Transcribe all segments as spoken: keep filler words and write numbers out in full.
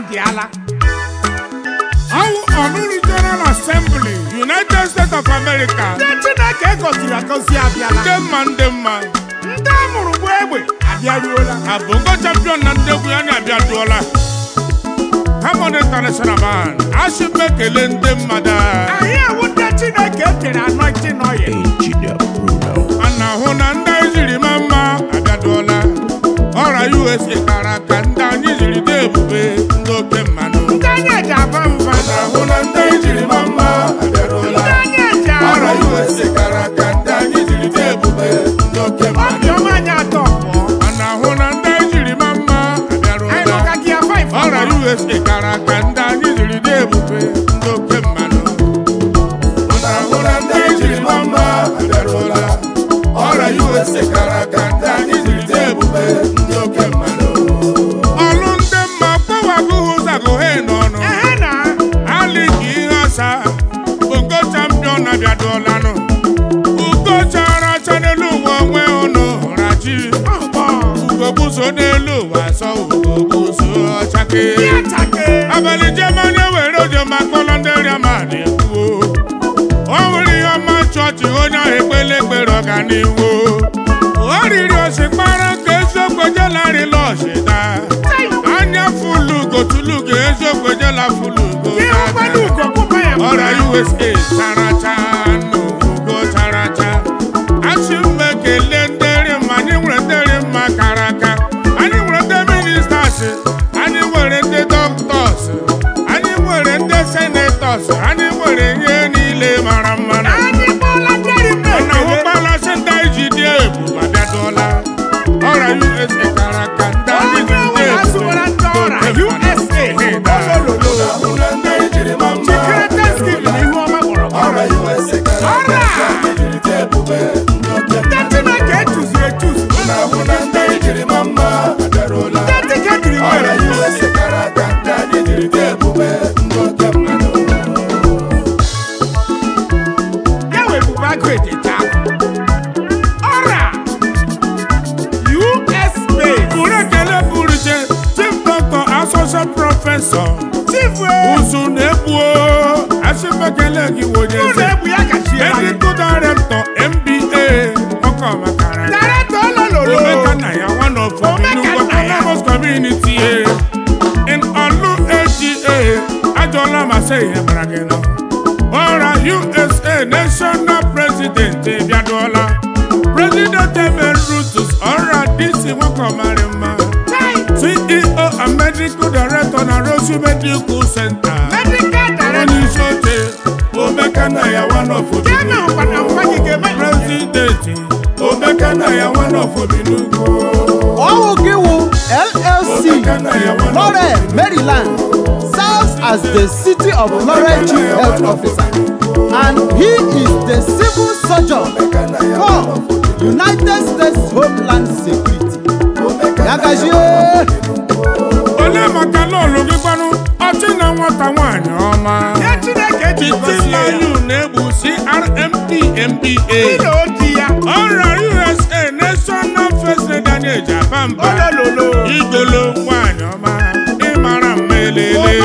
Diala. Our Onu General Assembly, United States of America. Chineke gọziri agọzi abịala. Ndemma ndemma. Ndị amụrụ bụ egbe abịaruola. Abongo champion na ndegwu ya na-abịaduola. Hammond International Man, Ashimbe kele ndị mmadụ. Anyị ewu ndị Chineke tere anointing oil. Engineer Bruno. Ana hụ na ndị anyị jiri ma mma abịaduola. Ọra U S A kara aka ndị anyị jiri dị ebube ndị oke mmanụ. Ndị anyị eji aba mba. Ana hụ na ndị anyị jiri ma mma abịaduola. Ndị anyị eji aba. Ọra U S A kara aka ndị anyị jiri dị ebube ndị oke mmanụ. Obiọma anyị atọ pụọ. Ana hụ na ndị anyị jiri ma mma abịaduola. Anyị nọga gị afọ ifo. Ọra U S A kara aka ndị anyị jiri dị ebube ndị oke mmanụ. Ana hụ na ndị anyị jiri ma mma abịaduola. Ọra U S A kara aka ndị anyị jiri dị ebube ndị oke mmanụ. Ọlụ ndị mma kpọwagụ ụzọ agụghị n'ọnụ. Ehe na. Ali ka ihe asa Bongo champion abịaduolanụ. Ugo chara acha n'elu ụwa onwe ụnụ rachi. Ugo buso n'elu ụwa asọ ugo buso ọchake. Abalị jemanye were oje ma kpọlọ ndị rịama na-ekwuo. O nwere ihe ọma chọọchị onye ahụ ekpele ekpere ọganihu. O riri osikpara ka eziokwu ejelarịla ọchịda. Anya fulugo tulugo eziokwu ejela fulugo. Ọra U S A characha n'ugo characha. Achị mma ekele ndịrị mma, anyị nwere ndịrị mma kara aka. Anyị nwere ndị ministers, anyị nwere ndị doctors, anyị nwere ndị senators, anyị nwere ihe niile mara mma. Ọ na-ahụkwala sị ndị anyị ji dị ebu ma bịaduola. Ọra U S A kara aka ndị anyị ji dị ebu. Professor Usu Nebuo Ashimekele Giwoje Medical Director M B A Okomakara Omeka Naya, one of the Autonomous Community in Olu A G A Ajola Maseye Brageno. Ora U S A National President Biadola President Emer Rutus Ora D C Wakomarima C E O and Medical Director na Rosu Medical Center. Medical Director Omeka Naya, one of the President Omeka Naya, one of the Owogewo L L C Lore, Maryland serves as the City of Lore Chief Health Officer, and he is the Civil Surgeon for United States Homeland Security. Yagajie Ole makalo lugibanu ọtí na nwata nwanyị ọma. Titilayu na-egbu C R M P M B A. Ọra U S A National First Lady Japamba. Igolo nwanyị ọma ịmara mmelele.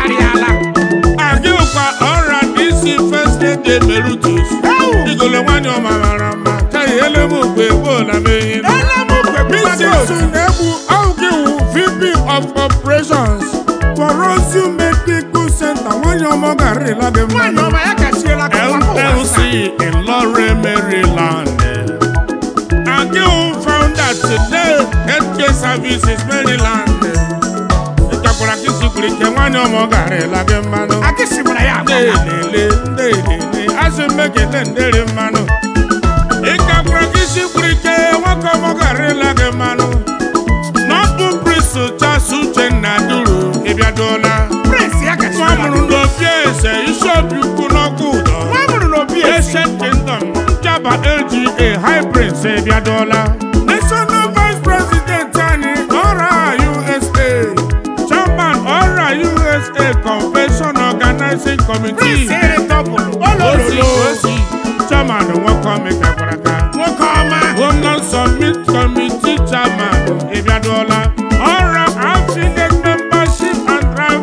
Agịkwa ọra D C First Lady Emeritus. Igolo nwanyị ọma mara mma. Tayi elemugbe gboo na meyi. Bisi na-egbu Augiwu V P of Operations for Rosu Medical Center. Nwanyị ọma gara ịla gị mma. L L C in Lore, Maryland. Agiwu founder today Healthcare Services Maryland. Ịchakwara kisi kwuru ike nwanyị ọma gara ịla gị mmanụ. Ndelele ndelele asị mmekele ndịrị mmanụ. Ịchakwara kisi kwuru ike nwoke ọma gara ịla gị mmanụ. N'ọbụ Prince Charles Uchenna Duru ịbịaduola. Nwamụrụ n'obi eze isi obi ukwu n'ọkụ ụdọ. Ancient Kingdom Njaba L G A High Prince ịbịaduola. National Vice President anyị Ọra U S A Chairman Ọra U S A Convention Organizing Committee. Osi Osi Chairman Nwoke Mekagwaraka. Homeland Summit Committee Chairman ịbịaduola. Ọra Affiliate Membership and Drive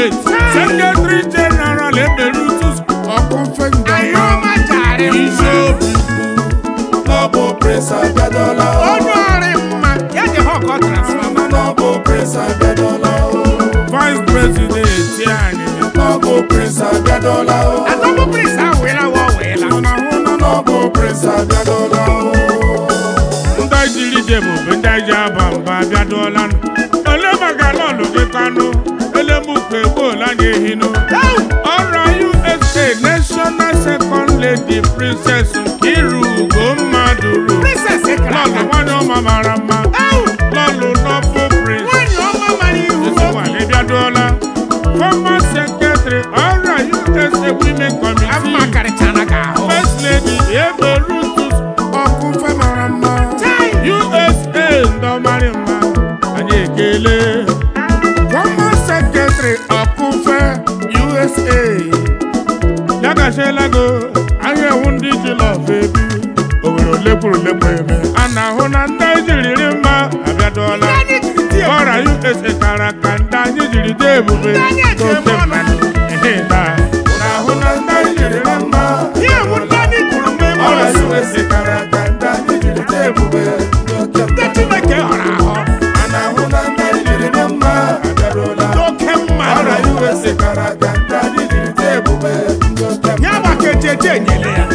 State Secretary General Emeritus Okunfendo Ayoma jare Bishop Noble Prince Abiadola. Onye ọrị mma ya ji ha ọkọ transformer. Noble Prince Abiadola. Vice President anyị Noble Prince Abiadola. Adọbụ Prince awela wa wela. Noble Prince Abiadola. ndị jiri jebụ bụ ndị ji aba mba Abiadola nụ. Ole maka lọlụ gị kanụ elemukpe gboola anyị ehinu ọrụ U S A National Second Lady Princess Nkirugo Mmadụ Princess Ekara. lọlụ nwanyị ọma mara mma lọlụ Noble Prince Nwanyị ọma mara ihu Ezinwanyị Abiadola former secretary ọrụ U S A Women Amma Committee karịchana ka ahụ. First Lady Emeritus Okunfe mara mma U S A ndọmarị mma anyị ekele former secretary Okunfe U S A ya gachela go ahịa ewu ndị ji lọf ebi owere olekwuru lekwa eme a na-ahụ na ndị anyị jiriri mma Abiadola ọra U S A kara ka ndị anyị jiri dị ebube n'ofe mmadụ ehe na na-ahụ na ndị anyị jiriri mma Ihe bụ ndị anyị kwuru mgbe eme Ọra ọsọ. U S A kara ka ndị anyị jiri dị ebube n'oke Ndị Chineke họrọ ahọ. a na-ahụ na ndị anyị jiri dị mma Abiadola. N'oke mmadụ. Ọra U S A kara ka ndị anyị jiri dị ebube n'oke Ya bụ aka eji eji enyere ya.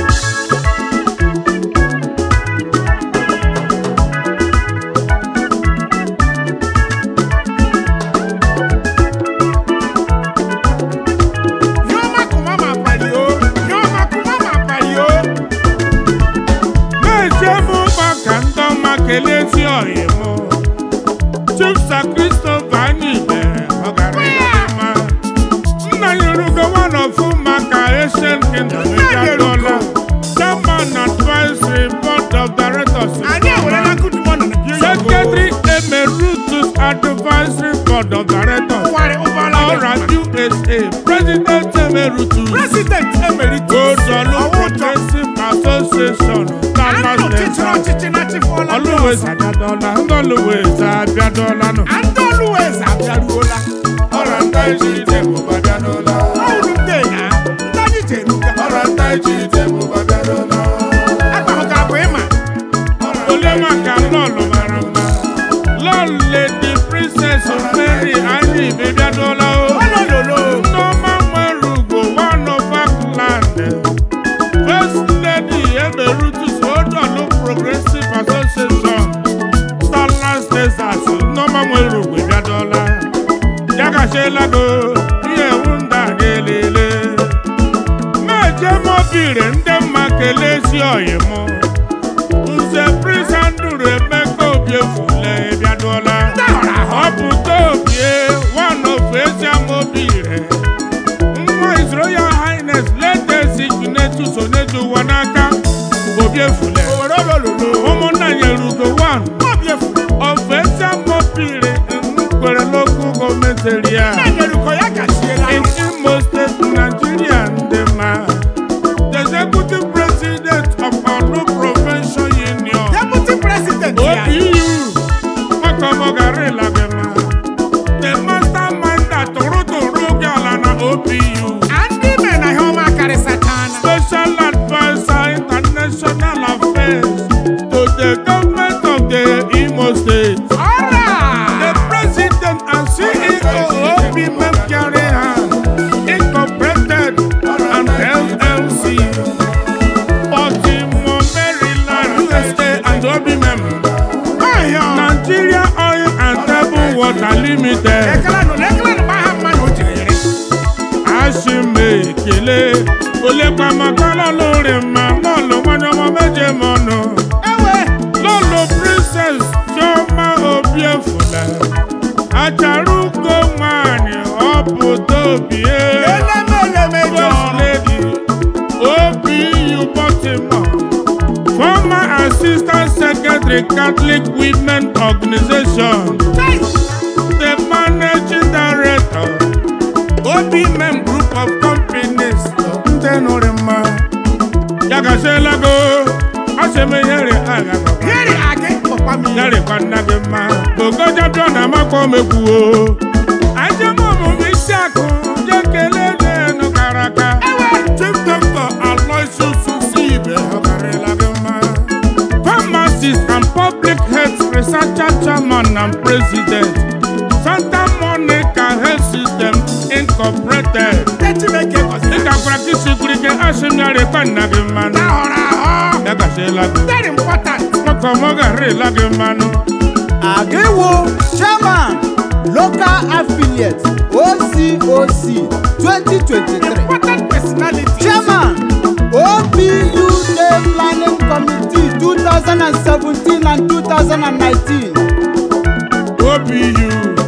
Nyoma kuma ma pali o. Nyoma kuma ma pali o. na-eche m maka ndị ọma kelee si ọyị mụ Chief Sir Christopher Anyibe ọgaranya mma nna yerugo one of maka Asian Kingdom Abiadola Chairman Advisory Board of Directors Anyị ewerela good morning na bio Secretary Emeritus Advisory Board of Directors Ụwarị ụgbọala gị. ọra U S A President Emeritus President Emeritus. Ozolu Ọwụ ụjọ. Progressive Association Dallas Andụ ọchịchịrị Texas ọchịchị na chịfọla ndị Always ọzọ. Abiadola, ndị always Abiadola nọ. Andụ always abịaruola. Ọra ndị anyị jiri dị ebube Abiadola. Ọhụrụ ndị ya, ndị anyị ji eruga. Ọra ndị anyị jiri dị ebube Abiadola. Akpahụkara bụ ịma. Ole maka lọlụ mara mma. Lọlụ Lady Princess Mary Anyibe Abiadola o. Olololo. Nneọma nwere ugwu one of Auckland. First Lady Emeritus Odolu Progressive Association Dallas Texas. Nneọma nwere ugwu Abiadola. Ya gachela go ihe ewu ndị a ga-elele. Na-eje mobile ndị mma kelee si ọyị mụ. Nze Prince Andrew Emeka Obiefule Abiadola. Ọ bụ Tobie one of Eziamobile. Nwa His Royal Highness latest Ignatius Onejuwa n'aka Obiefule. Owere olololo. Ụmụnna nyerugo one Obiefule. of Eziamobile Nkwere local government area Na-enyerukọ ya gachiela. in Imo State, Nigeria. Ndị ma the executive president of Olu Provincial Union Deputy President ya. O P U Makamogari Lagema the mastermind that tụrụ gala na O P U Ndị ime na ihe ọma karịsachana. special advisor international affairs to the government of the Imo State. Ọra. The president and C E O of the Mercury Incorporated and L L C, Baltimore, Maryland, U S A, and O B M, Ọhịa. Nigeria Oil and Table Water Limited. Ekele nụ ekele nụ gba ha mma na o jiri yiri. Ashime ekele olekwa maka lọlụrị mma lọlụ nwanyị ọma meje m ọnụ Ewe. lọlụ Princess Chioma Obiefule achara ugo nwanyị ọ bụ Tobie Eleme eleme First jọ. Lady O P U Baltimore former Assistant Secretary Catholic Women Organization Hey. the Managing Director O B M Group of Companies ndị nụrụ mma ya gachela go asemenyere agha Yeri agị ọkwa m ihe. yarịkwa nna gị mma ogoja bịa na amakwa omekwuo ajemọmụmụ isi akụ and President, Santa Monica Health System Incorporated. Dịka kwara kwurike asịmịarị kpanna gị mmanụ. Ya gasị lago. Very important. Maka ọmọ garị lagị mmanụ. Agiwo Chairman Local Affiliate O C O C twenty twenty-three. Important personality. Chairman O P U Day Planning Committee two thousand seventeen and two thousand nineteen. O P U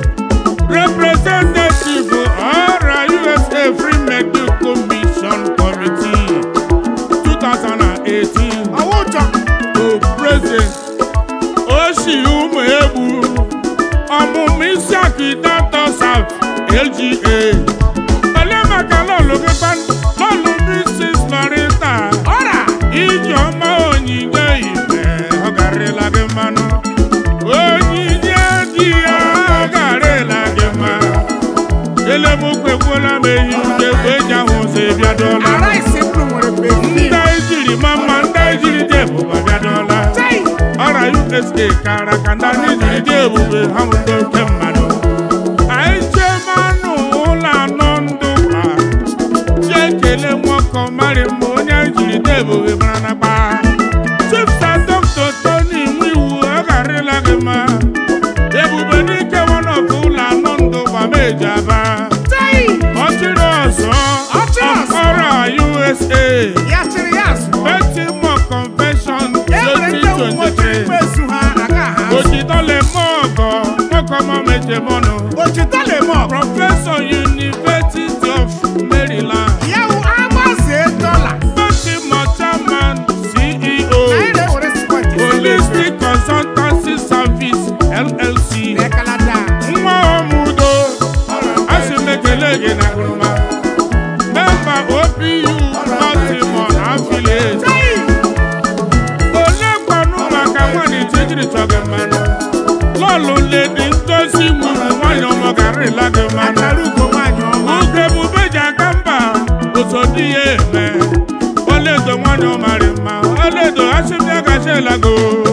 Representative R U S A Free Medical Mission Committee two thousand eighteen. Awujo. O President Oshi Umebu ọmụmụ isi akịdatọ South L G A. Ole maka lọlụ gị pan lọlụ Missus Loretta. Ọra. Ijeọma onyinye ibe ọ garịla gị mmanụ. Onyinye dị ya ọ garịla gị mma. Elemokwekwuola m ehi ude kwe eji ahụ ụzọ ebiadọla. Ara isi bụrụ nwere bebi. Ndị ejiri mama ndị ejiri dị ebube abịadọla. Ọra U S A kara ka ndị anyị jiri dị ebube ha bụ ndị oke mmadụ. Anyị chee mmanụ ụlọ anọ ndụ ha. Chee ekele nwoke ọmarị mma onye anyị jiri dị ebube mara na gba. Chief Sir Doctor Tony Nwiwu ọ garịla gị mma. Ebube n'ike one of ụlọ anọ ndụ gba meji aba. Ọchịrị ọzọ ọkọrọ U S A. Ya chịrị ya azụ. Baltimore Convention Enwere ndị twenty ụmụnwoke twenty-three. mmezu ha aga ha. Òjìdọ́lẹ̀ mọ́ ọ̀gọ́, mọ́kọ́ mọ́ méje mọ́nu. Òjìdọ́ lè mọ̀. Professor University of Maryland. Ìyàwó Amase dọ́là. Baltimore Chairman C E O. Náírà wọlé sípọ̀tì. Holistic Consultancy Service L L C. Ẹ̀káládà. Nwa Omudo. Asimekele gị na Guruma. Member O P U Baltimore affiliate. Ole kpanu maka nwanyị chejiri chọgị mmanụ. Lọlụ Lady Ngozi mụrụ nwanyị ọmọ garịla gị mmanụ. Àtàrà ugo nwaanyị ọma. Ugo ebube ji aka mba ụzọ dị ya eme. Ọlaedo nwanyị ọmarị mma. Ọlaedo asịbịa gachi elago.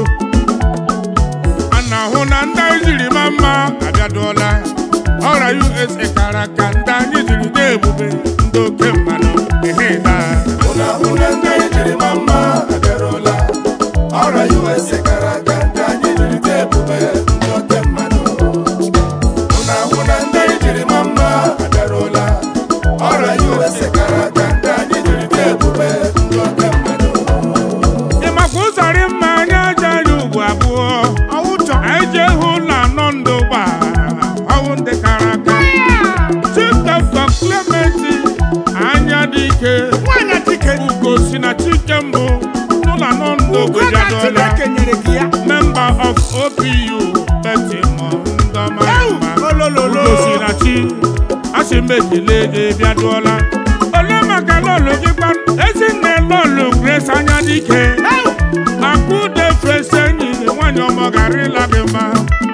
A na-ahụ na ndị anyị jiri ma mma abịadụọla. Ọra U S A kara ka ndị anyị jiri dị ebube ndị oke mmanụ. Ehe daa. Una una ndị anyị jiri ma mma abịarụla. Ọra U S A kara aga ndị anyị jiri dị ebube ndị oke mmadụ. Una una ndị anyị jiri ma mma abịarụla. Ọra U S A kara aga ndị anyị jiri dị ebube ndị oke mmadụ. Ị makwa ụzọrị mma anyị aja anyị ugwu abụọ. Ọwụjọ. Anyị jee hụ ụlọ anọ ndụ gba ọwụ ndị kara aka. Chief Doctor Clement anya dị ike. Nwaanyị Chike. Ugo si na Chike mbụ n'ụlọ anọ ndụ Ugo na Gwejadola. Chineke nyere gị ya. Member of O P U Baltimore Ndọma Ewu, Mma. olololo. Ugo si na Chi asị m ekele gị bịadụọla. Ole maka lọlụ gị kpan ezinne lọlụ Grace anya dị ike. Ewu. Akụde fesi enyi nwanyị ọmọ garịla gị mma.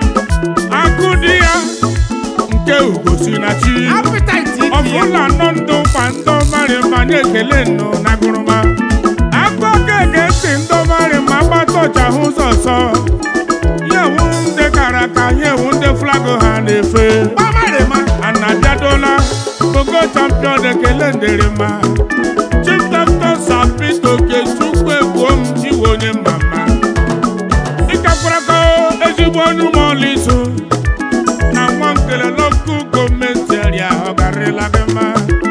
Akụ di ya nke Ugo si na Chi. Appetite ike ya. Ọbụla nọ ndụ mkpa ndị ọmarị mma na-ekele nnụ na Guruma. Akụ aka ege ntị ndị ọmarị mma gbata ọcha hụ ụzọ ọsọ. Ya ewu ndị kara aka ya ewu ndị flag ha na-efe. Gbamarịma. Anabiadola Ogo champion ekele ndịrị mma. Chief Doctor Sapito Okechukwu egbuom iwe onye mma mma. Ịkakwara ka ezigbo onye ụmụ ọla iso na nwa nkele local gọọmenti area ọ garịla gị mma.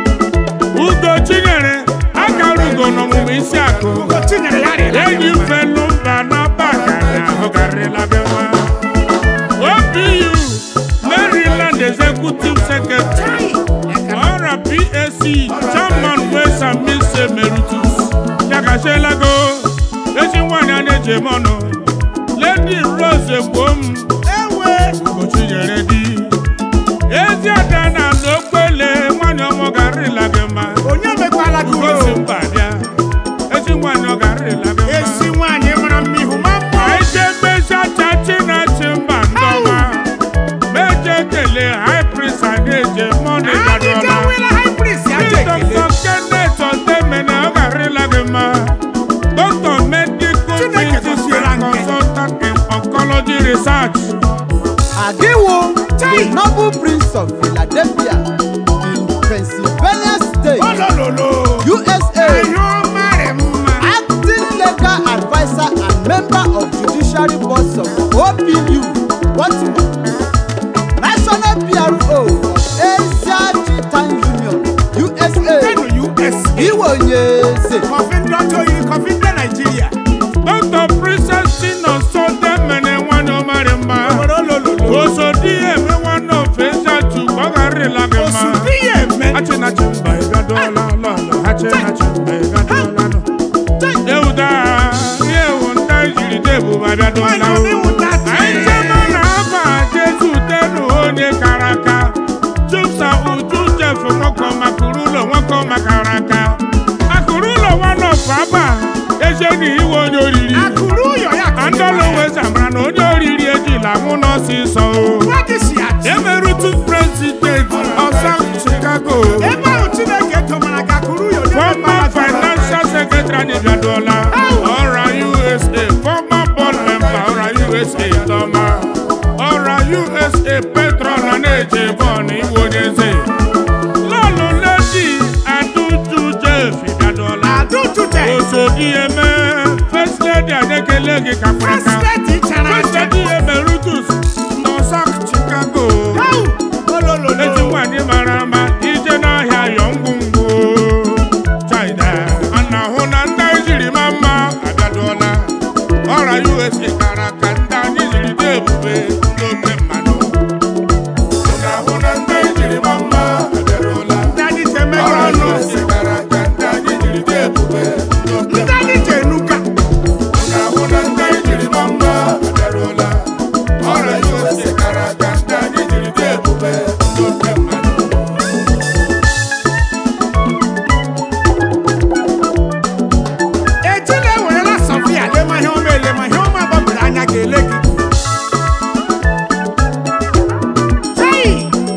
Ugo Chinyere akara ugo n'ọmụmụ isi akụ. Ugo Chinyere ya rịla gị Enyi mma. felu mba na bagana ọ garịla gị mma. O P U Maryland Executive Secretary. Ọra P A C Chairman West and Miss Emeritus. Yakashelago ezi nwanyị a na-eji eme ọnụ. Lady Rose Egboom Ewe. Ugo Chinyere di. Ezi ada na n'okpele nwanyị ọmọ garịla gị mma. Onye mekwala gị Ugo si o. mba bịa. Ezi nwanyị ọ garịla gị mma. Ezi nwaanyị mara mma ihu ma mma. Anyị jee mmecha chachi na chi mba ndọma. Meje kele high priest anyị eje mọnị Anyị gadọla. jewela high priest ya je ekele. Doctor Kenneth Odemene ọ garịla gị mma. Doctor Medical Chineke Physics gọziere and anyị. Consultant in Oncology Research. of Philadelphia in Pennsylvania State, Olololo. U S A. Ayo mare mma. Acting legal advisor and member of judiciary boards of O P U, Baltimore. National P R O of Asia Chitan Union, U S A. Tenu U S A. Iwonyese. Kọfí dọ́tọ̀ yìí, kọfí dé Nàìjíríà. Doctor Princess Tina Sode mene wano marimba. Olololo. Oso diye me wano feza tu bagari lage ma. Oṣù díẹ̀ mẹ́. Hache na chimba ega dola la la. Hache na chimba ega dola no. Euda ye wonda jiri debu babia dola Wọ́n ní o. wọ́n dá tí. Aise mana aba Jesu tenu onye karaka. Juksa uju jefu wako makurulo wako makaraka. Akurulo wano faba. Eje ni iwo nyoriri. Àkùrú yọ̀ yà kọ́. Andolo we zamra no nyoriri eji la muno siso. Wọ́n ti ṣe àti. Emerutu president of South Chicago. Ebe ahụ Chineke tọmara ka àkùrú yọ̀ nye Former financial secretary Nibiadola. Ora U S A. Former board member Ora U S A. Toma. Ora U S A. Petron and Eje Boni Wonyeze. Lolo Lady Aduju Jeff Nibiadola. Àdúntò tẹ̀. Oso Dieme. First lady Adekelegi Kapraka. President ìtara First jẹ́. lady Emeritus no South Chicago. Káwù. Olololo. Ezi nwanyị mara mma ije n'ahịa yọ ngwungwu China ana hụ na ndị anyị jiri ma mma abịaduola ọra U S A kara ka ndị anyị jiri dị ebube ndị oke mmanụ Una una ndị jiri ma mma abịaruola. Ndị anyị ji eme Ọra ọnụ. U S A kara ka ndị anyị jiri dị ebube ndị oke Ndị anyị ji enuka. Una una ndị jiri ma mma abịaruola. Ọra U S A kara ka ndị anyị jiri dị ebube ndị oke mmadụ. Ejila ewerela Sofia lema ihe ọma elema ihe ọma gbapụrụ anya ga-ele gị. Chai!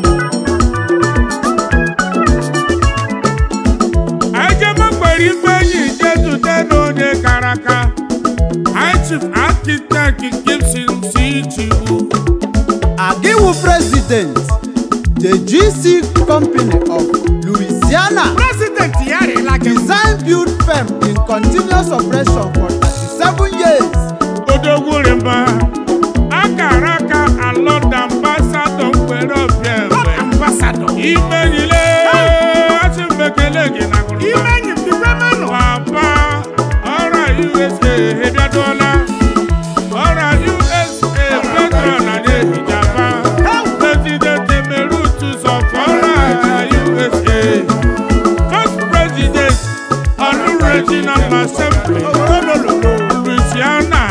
ejemagbere ife enyi jezute n'onye kara aka High Chief Architect Gibson C. Chiwu Agiwu President, the G C Company of Louisiana, President ya arịla gị. design build firm in continuous operation for thirty-seven years. Odogwurimba akara aka alọda ambassadọ mgbere obiebe Ambassador. imenyile asị mbekele gị na gụrụ Ime enyi m dịkwa mmanụ. papa ọra U S A ebiadola ọra U S A petro na na-ehijaba president emeritus of ọra U S A first president ọrụ regional assembly Louisiana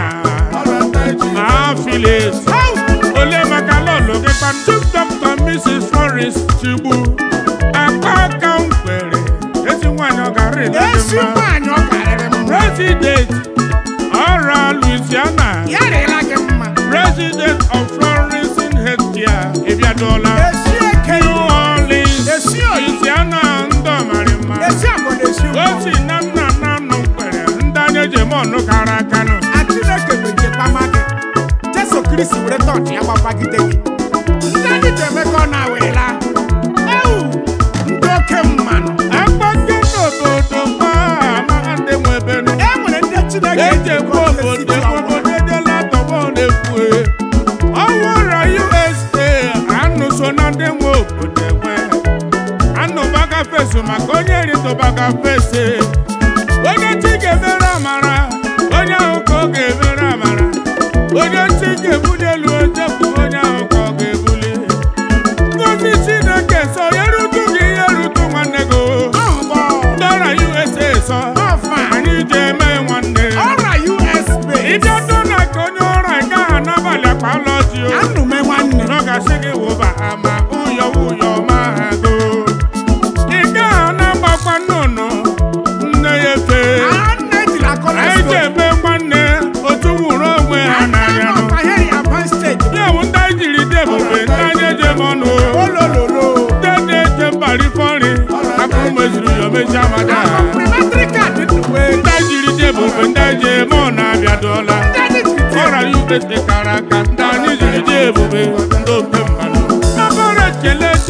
affiliate ole maka lọlọ gịkwa chief doctor Missus Morris Chigbu akpa aka mgbere ezi nwanyị ọ gara ele gị Esi mma nwaanyị ọ karịrị m. president ọra Louisiana Ya arịla gị mma. president of Florence Healthcare ebiadola Esi eke. New Orleans Esi oyi. Louisiana ndị ọmarị mma Esi agwa na esi ụgbọ. o si na nna nna nụ mkpere ndị anya eji eme ọnụ kara aka nụ A Chineke mejekpama gị. Jesu Kristi were tọọchị ya gbapagide gị. Ndị anyị ji eme ka ọ na-awela. Ewu! Ndị oke mmanụ. akpake n'obodo ma amaghị ndị nwe ebenụ E nwere ndị Chineke eji eji ekwu gọzie obodo site ekwu ọnwụ. obodo edela tọgbọ na-ekwu ọwụra U S A anụ so na ndị nwe obodo enwe anụ baga fesu maka onye ritobaga fese onye chi ga-emere amara onye ahụ ka ọ ga-emere amara onye chi ga-ebuli elu ojekwu onye ahụ ka ọ ga-ebuli ngozi Chineke so ya rutu gị ihe rutu nwanne gị Ọhụgbọ. dọra U S A sọ Ọfa. anyị ji eme nwanne Ọra U S B. ịbịa dọna ka onye ọrụ ị gaghị n'abalị akpa lọji o Anụ me nwanne. n'ọgasị gị wụba ama ụyọ ụyọ ma ha go ị gaghị na-agbakwa nnụnụ nne ya efe Ah, nne ejiri akọla anyị ji sto. eme nwanne otu nwụrụ onwe ha n'anya nụ Ọkwa ihe ya advance stage. ya bụ ndị anyị jiri dị ebube ndị anyị eji eme ọnụ Olololo. ndị na-eche mbari fọnri akụrụ meziri ya omechi amada Primatary card ndụwe. ndị anyị jiri dị ebube ndị anyị ji eme ọ na-abịadola Ndị anyị jiri tie. ọra U S A kara aka ndị anyị jiri dị ebube ndị oke mmanụ nabara ekele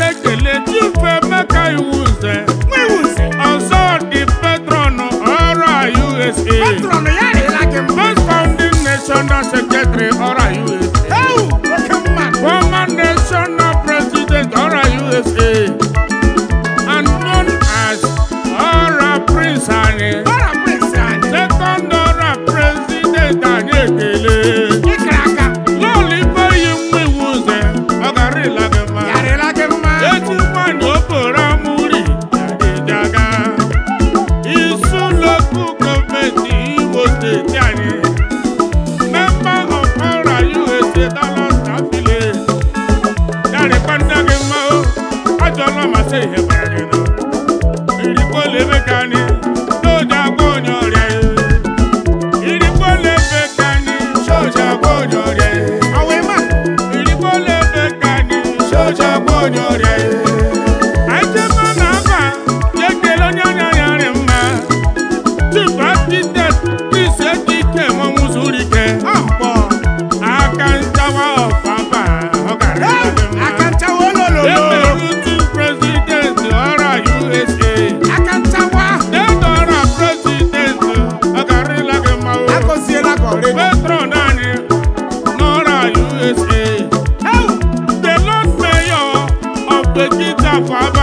iwuze Nwiwuze. ọzọ dị patron ọrụ U S A Patron ya rịla gị mma. first founding national secretary ọrụ U S A Ewu, oke mmadụ. former national president ọrụ U S A and known as ọrụ prince anyị Ọra prince anyị. second ọrụ president anyị ekele Ịkara aka. lọọlụ ife yi nwa iwuze ọ gara ịla gị mma Ya rịla gị mma. eti nwanyị okporo amụri ga-ejaga isu local gọọmenti Imo steeti anyị member of ọra U S A Dallas affiliate yarịkwa ndị gị mma o ajọla masị ihe bara gị nọ irikpola ebe ka anyị n'oge agwa onye ọrịa ya irikpola ebe ka anyị soja agwa onye ọrịa ya Ọwa ịma. irikpola ebe ka anyị soja agwa onye ọrịa ya anyị jebe na aba ya ekele onye anya ya rị mma chief architect isi eke ike mmanwụ zuru ike Ọ mkpọ. aka nchawa ọfaba ọ gara ịla gị mma Aka nchawa olololo. emerutu president ọra U S A Aka nchawa. dedo ọra president ọ gara ịla gị mma o Agọziela gị ọrịa. patron anyị n'ọra U S A Ewu. the lord mayor of Bekita Faba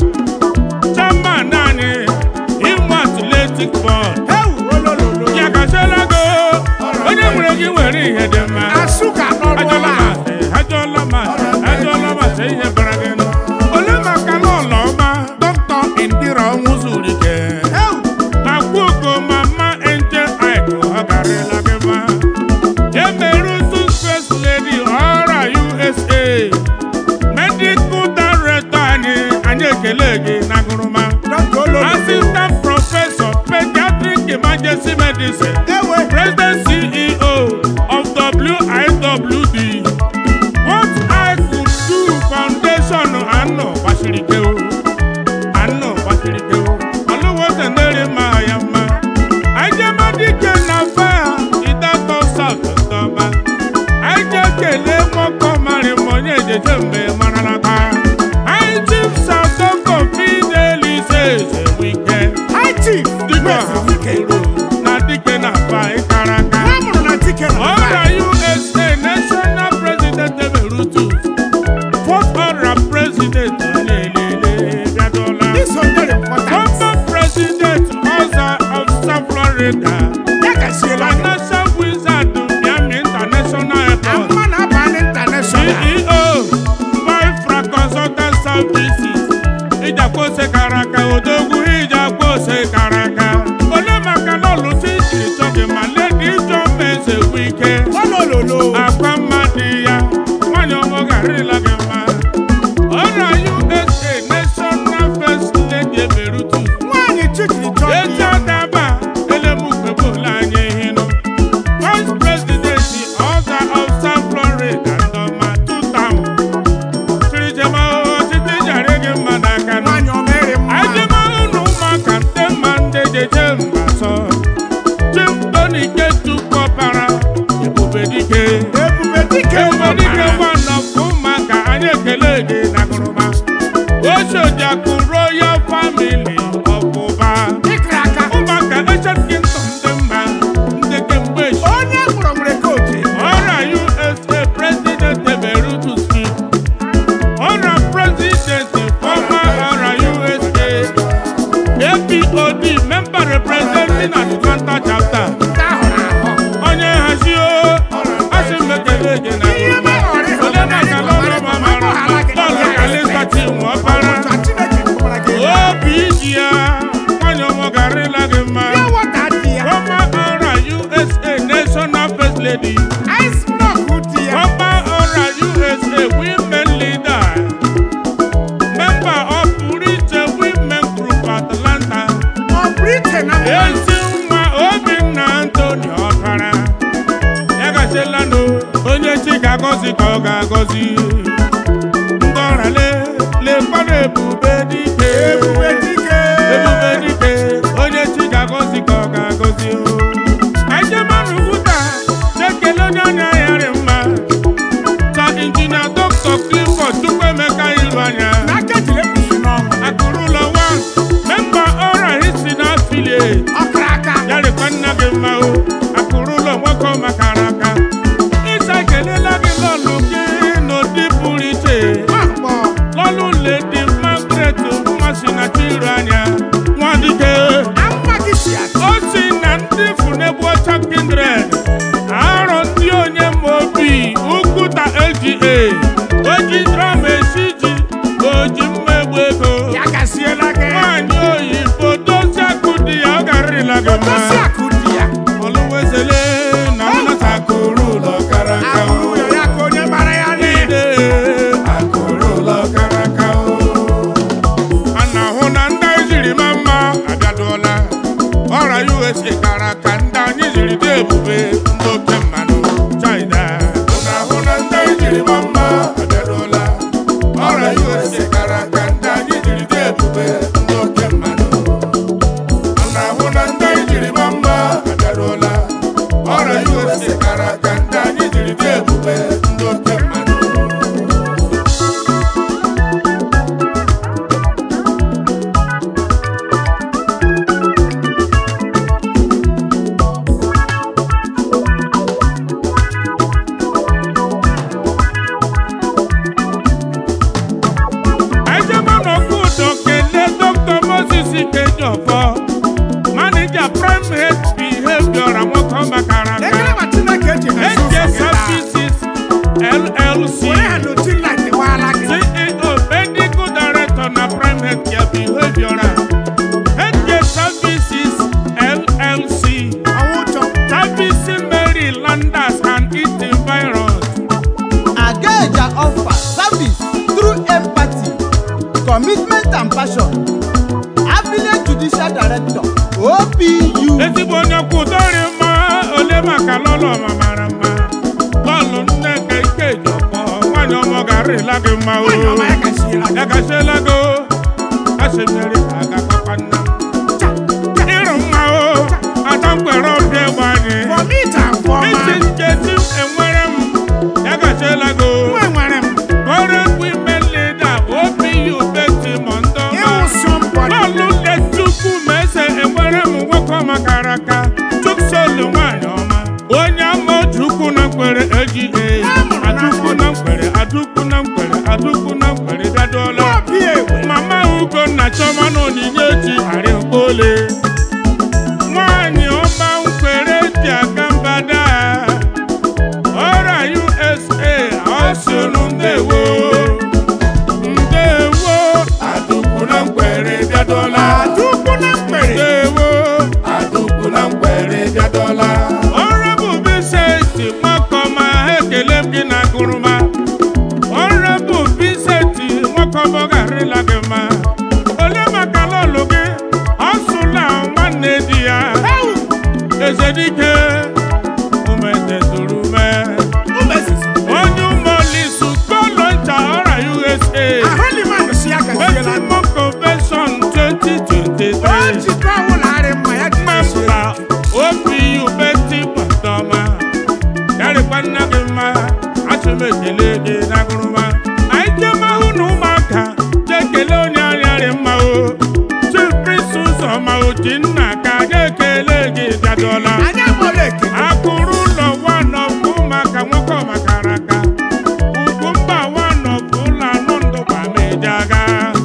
chairman anyị Imo Athletic Board Ewu, olololo. ya kachela go onye nwere gị nwere ihe dị mma Asụka n'ọrụ ajọla ụlọ a. masị ajọla masị ajọla masị ihe bara gị nọ ole maka n'ụlọ ọma dọkịta Indira ọnwụ zuru ike Ewu. akwụgo mama enje aịkụ ọ garịla gị mma emerutu first lady ọra U S A medical director anyị anyị ekele gị na gụrụma Dọkịta olololo. assistant professor pediatric emergency medicine Ewe. president C E O of W I W D what I could do foundation anọ gbasiri ike o anọ gbasiri ike o ọlụwo sendere ma ya mma ajema dike na faya idatọ south ọtọba aje kelee nwoke mara ma onye ejeje mgbe mara n'aka anyị chief Sadoko Fidelise Ezewike High chief. dike Ezewike. na dike na fa ịkara aka Nwa mụrụ na Dike na ọra U S A national president emerutu fourth ọra president na-elele bịadola This one very important. former president ọza of South Florida Ya gaziela gị. financial wizard Miami International Airport Amma na-aba n'international. C E O Mifra Consultant Services ijakpose karaka odogwu ijakpose karaka ole maka n'ọlụ chi jiri chọ gị ma ledi ijọ meze wike Olololo. akwa mmadụ ya nwanyị ọmọ garịla gị mma ọra U S A national first lady emerutu Nwaanyị chikiri chọọ eji gị. adaba elemukpegbola anyị hinụ vice president ọza of South Florida ndọma tutam chirijema ọchịchị jara gị mma n'aka nụ Nwaanyị ọma ere mma. ajịma ụnụ ụmụaka nte mma ndị jeje mba sọ chief Tony Ketukọpara Ebube Dike Ebube Dike Ebube Dike nwọbara. nwanọkụ ụmụaka anyị ekele gị na gụrụma Oshodiakụ Royal Family ọbụba Ịkara aka. ụmụaka Ancient Kingdom dị mma ndị kemgbe echi Onye mụrụ nwere kootu. ọra U S A president emerutu speak ọra president former ọra U S A A P O D member representing Atlanta chapter Ndị ahụ na-ahụ. onye hazi o asị m ekele gị na Ihe gụrụma mere ọrịa ole maka lọrọ mamara lọrọ kalịsta chi nwa ọbara Ka Chineke kpọrọ gị. obi iji ya nwanyị ọmọ garịla gị mma Ya wọta dị ya. former ọra U S A national first lady Ice block dị ya. former ọra U S A women leader member of Purite women group Atlanta Ọ Britain na mba. ezi nwa Obinna Anthony ọbara ya gachela nụ onye chi ga-agọzi ka ọ ga-agọzi ndị ọra le lekwana Ebube Dike Ebube Dike. Ebube Dike onye chi ga-agọzi ka ọ ga-agọzi o ajemanụ buta ekele onye anya ya rị mma ta injinia Dr. Clifford Chukwuemeka Ilu anya N'aka ejiri ekpuchi n'ọnụ. akụrụ U S A gara ka ndị anyị jiri dị ebube ndị oke mmanụ China. Una huna ndai jiri mama abịarụla. Ọrịa U S A gara ka ndị anyị jiri dị ebube ndị oke mmanụ. Una huna ndai jiri mama abịarụla. Ọrịa U S A gara ka ndị anyị jiri dị ebube ndị oke mmanụ. Manager Prime Health Behavior and what come back around. Services L L C. C E O Medical Director na Prime Health Behavior. Healthcare Services L L C. Servicing Marylanders and its environs. Ageja offer service through empathy, commitment and passion. Affiliate Judicial Director, O P U. Ezigbo onye kwudori mma ole maka lọlọ mamara mma. Bọọlụ nne ka ike jọkọ nwanyị ọmọ garịla gị mma o. Ya gasịla go, gasịmere aga papa nna m. Ịrụ mma o, ata mkpere ọbịa egbe anyị. Isi njeti enwere m, ya gasịla go. Current women leader, O P U Betty Mondoma. Bọọlụ Chukwu mese enwere m nwoke makara aka Chuksolu nwanyị ọma onye ama Chukwu na mkwere eji e Adukwu na mkwere Adukwu na mkwere Adukwu na mkwere dadola Mama Ugo na Choma na onyinye ji arị mkpole nwanyị ọma mkwere ji aka mbada ọra U S A ọsụrụ ndewo ndewo Adukwu na mkwere dadola Honorable Vincent Mwakoma ekele m gị na gụrụma Honorable Vincent Mwakoma garịla gị mma ole maka lọlụ gị ọsụla nwanne di ya Ezedike umeze zuru me onye ụmụolisu koloncha ọra U S A Western Convention twenty twenty-three Member O P U Betty Mondoma Yari kwanna gị mma achụmekele gị na gụrụma anyị jema hụ na ụmụaka jekele onye arịarị mma o Chief Prince Ụzọma Ojinna ka jekele gị bịadọla akụrụ ụlọ wanọbụ ụmụaka nwoke ọmakara aka Ugwumba wanọbụ ụlọ anụ ndụ gbamejaga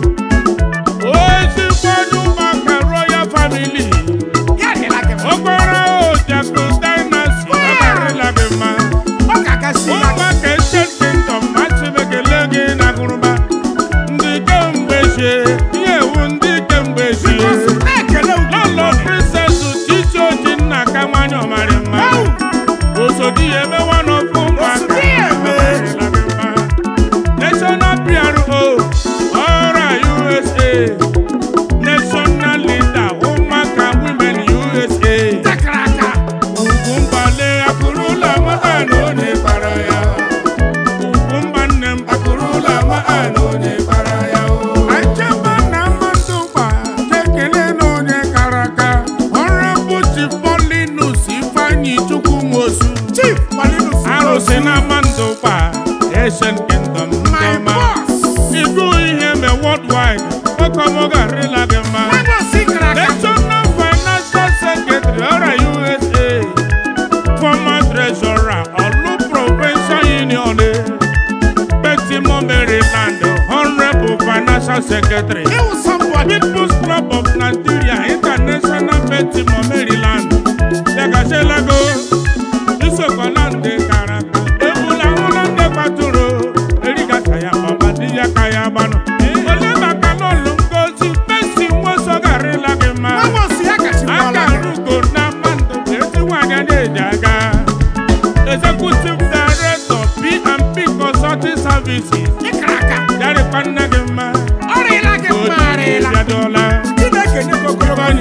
ozigbo onye ụmụaka Royal Family Okporo Ojaku Dynasty agarịla gị mma ụmụaka Ancient Kingdom achịmekele gị na gụrụma ndị kemgbe chie ihe ewu ndị kemgbe chie Lolo Princess Chichi Ojinna ka nwanyị ọmarị mma osodi ya emewa n'ofu ụmụaka agarịla gị mma National P R O ọra U S A National Leader ụmụaka Women U S A Ugwumbale akụrụla nwa na onye kpara ya Ugwumba nne m akụrụla nwa na onye kpara ya Achebe na mmadụ gba tekele na onye kara aka Honorable Chief Paulinus Ifeanyi Chukwu Nwosu arụsị na mmadụ gba Asian Kingdom ndọma Ibu ihe me worldwide Okomo garịla gị mma National Financial Secretary ọra U S A Former Treasurer Olu Provincial Union Betty Maryland Honorable Financial Secretary People's Club of Nigeria International Betty Maryland Yagaselago Isokolande Karaka Ebula Ulande Kwaturo Erika Kaya Baba Diya Kaya Bano Ole Makalolo Ngozi Besi Mwoso Garila Gema Akarugo na Mando Besi Wagane Jaga Executive Director P and P Consulting Services Yari Panagema Orila Gema Yadola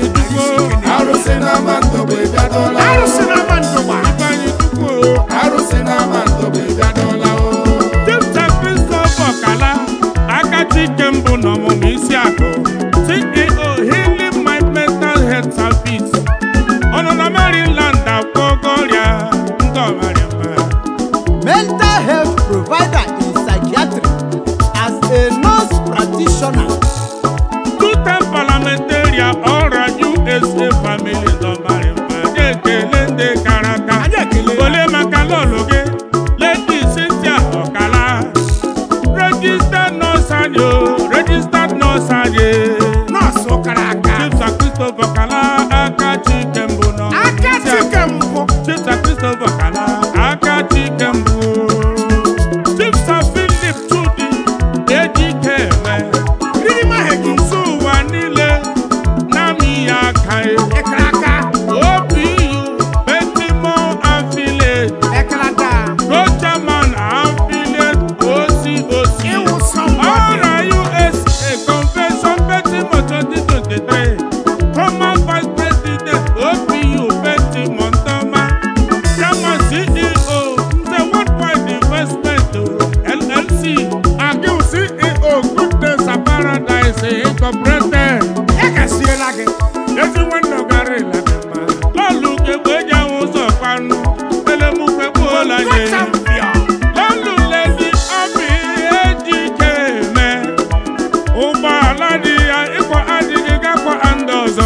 Isiako, C E O Healing My Mental Health Service. Ono na Maryland Akogoria Ngomarema. Mental health provider in psychiatry as a nurse practitioner. Two-time parliamentarian Ora U S A family Ngomarema. Jekelende Karaka. Ole Makalologe. Lady Cynthia Okala. Registered nurse and you. Registered nurse and you. Nurse Okaraka. Chief Sir Christopher Kala. Akachi Kembo. Akachi Kembo. Chief Sir Christopher Kala. Akachi Kembo. Chief Sir Philip Chudi. Eji Keme. Riri Mahegi. Suwanile. Nami Akai. Ekraka. O P U. Betimo Affiliate. Ekrada. Rogerman Affiliate. O C O C. Ewu somebody. Ora U S A Convention Betimo twenty twenty-three. Former Vice President O P U Betimo Ntoma. Chairman C E O the Worldwide Investment L L C. Agiu C E O Goodness Paradise Incorporated. Ekasielage. Everyone no gari la dema. Lolu ke gbeja won so panu. Elemu pe bo la Good ye. champion. Lolu lady Obi Ejike me. Uba aladi ya ikwa adigi ga kwa andozo.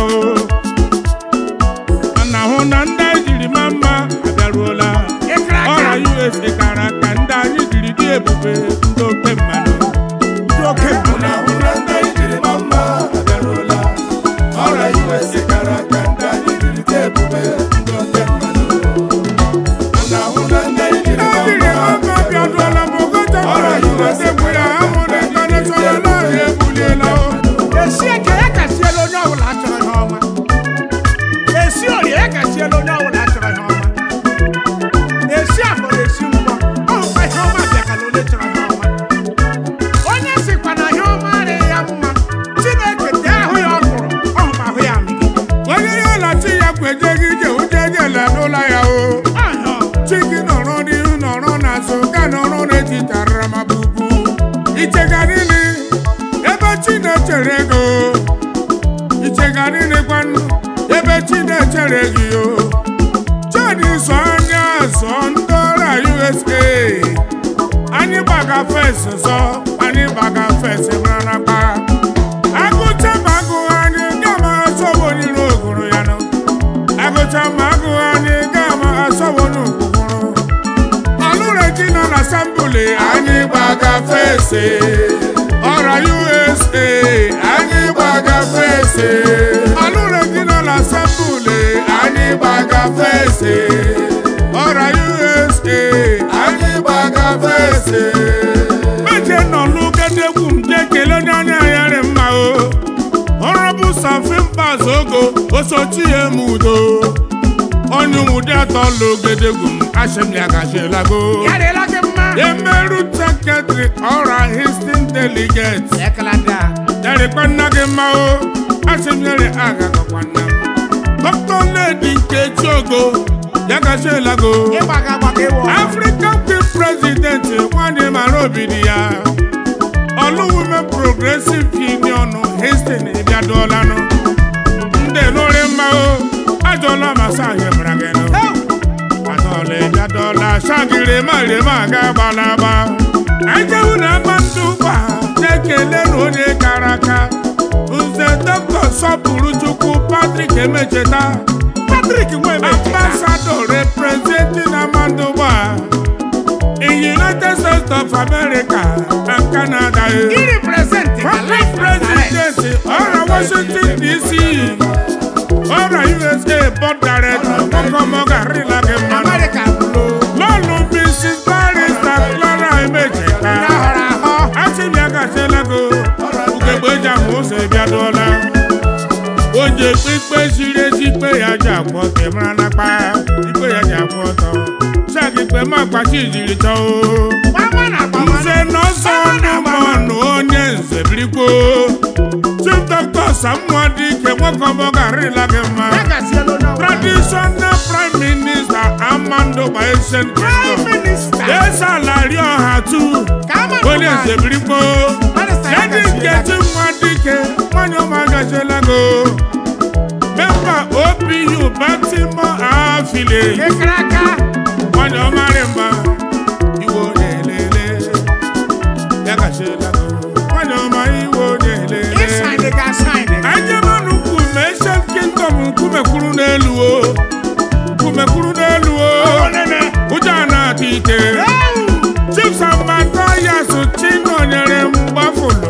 Ana hona nda jiri mama abiaruola. Ekraka. Ora U S A Karaka nda anyị jiri di ebube ndị oke mmanụ. Doke Una una ndị jiri mama abịarụla. Ọra U S A Karaka ndị anyị jiri dị ebube ndị oke mmadụ. Una una ndị jiri Ndị jiri mama mama abiaruola ma ogoja Ọra mara U S A egwu ya amụ na international law ebuliela o. esi eke ekasiela onye ọbụla achọrọ ihe ọma. Esi ori ekasiela onye ọbụla achọrọ ihe ọma. Esi afọ na esi mgbọ ọhụkwa ihe ọma bịakala onye chọrọ ihe ọma. Onye sikwa na ihe ọma adịghị ya mma, Chineke tee ahụ ya ọkụrụ ọhụkwa ahụ ya amịghị. Onye ya ọlachi ya kweje gị ije ụjọ ejela n'ụlọ ya o. Ahụ Chi gị nọrọ n'ihu nọrọ n'azụ ka nọrọ n'etitara ma bubu. Ichega niile ebe chi na-echere ego. Ichega niile gwanụ ebe chi na-echere gị o. Chadi so anya zọ ndị ọrụ U S A. Anyị gbaga fesi zọ, anyị gbaga fesi mara na kpa. Agụcha ma agụ anyị gama asọwo n'iru ogoro ya nọ. Agụcha ma agụ anyị gama asọwo n'ogwugwuru. Ọlụrụ ejina na asambuli anyị gbaga fesi. Ọra U S A anyị gbaga fesi. Ọlụrụ ejina na asambuli anyị gbaga fesi. Ọra U S A anyị gbaga fesi. Meje nọ n'ugedegwu m jekele onye anya ya rị mma o. Honorable Samfin Bazogo osochi emu udo. Onye ụdị atọ l'ogedegwu m ashem ya gashilago. ya dịla gị mma. Emeru Secretary Ọra Houston Delegate. Ekelada. Yarịkwa nna gị mma o. Ashem yere agagakwa nna m. Doctor Lady Nkechi Ogo ya gashilago. Ịgbaga agbaga ịwụ ọma. African Team President nwanne mara obi dị ya. Olu Women Progressive Union Houston ịbịaduola nụ. Ndị lụrị mma o. Ajọla masa ahịa mara gị nụ. Ajọla ịbịaduola shagiri ma rema aga gbalaba. Ejewu na agba ndụ ụgba na-ekele na onye kara aka. Nze Dọkịta Sọpụrụ Chukwu Patrick Emecheta. Patrick Nwemecheta. Ambassador representing Amandoba in United States of America and Canada. He represents the Vice life President of Washington D C Ọra U S A Board Director Mokomoga Rilakemana. America blue. Lọ́lù Missus Barrister Clara Emecheta. N'ahọrọ ahọ. Achịbịaga Selago Ugegbeja Mose Biadola. Oje pípé sire sí pé yájà pọ̀ tẹ̀mọ́ra lápá. Pípé yájà pọ̀ tọ̀. Ṣáàkì pé má pàṣẹ ìjìrì tọ́ o. Gbama na gbama. Nze nọsọ n'ụmụọnụ onye nze birikwo. Chief Doctor Samuel Dike nwokomọgarịla gị mma. Ekasiela onye ọbụla. Traditional Prime Minister Amando Bayesian Prime Kingdom. Minister. Esalari ọha tu. Ka ama na Onye ụgbọala. nze birikwo. Barrister Lady Ekasiela. Nkechi Nwadike Baltimore affiliate. Ekraka. Onye ọmarị mma iwe onye elele ya gachila onye ọma iwe onye elele Ịsaịnị ga asaịnị. Anyemanụ nkume Ancient Kingdom nkume kwuru n'elu o nkume kwuru n'elu o Onene. ụjọ na-adị ike Chiefs and Matthias Chinonyere Mgbafụlụ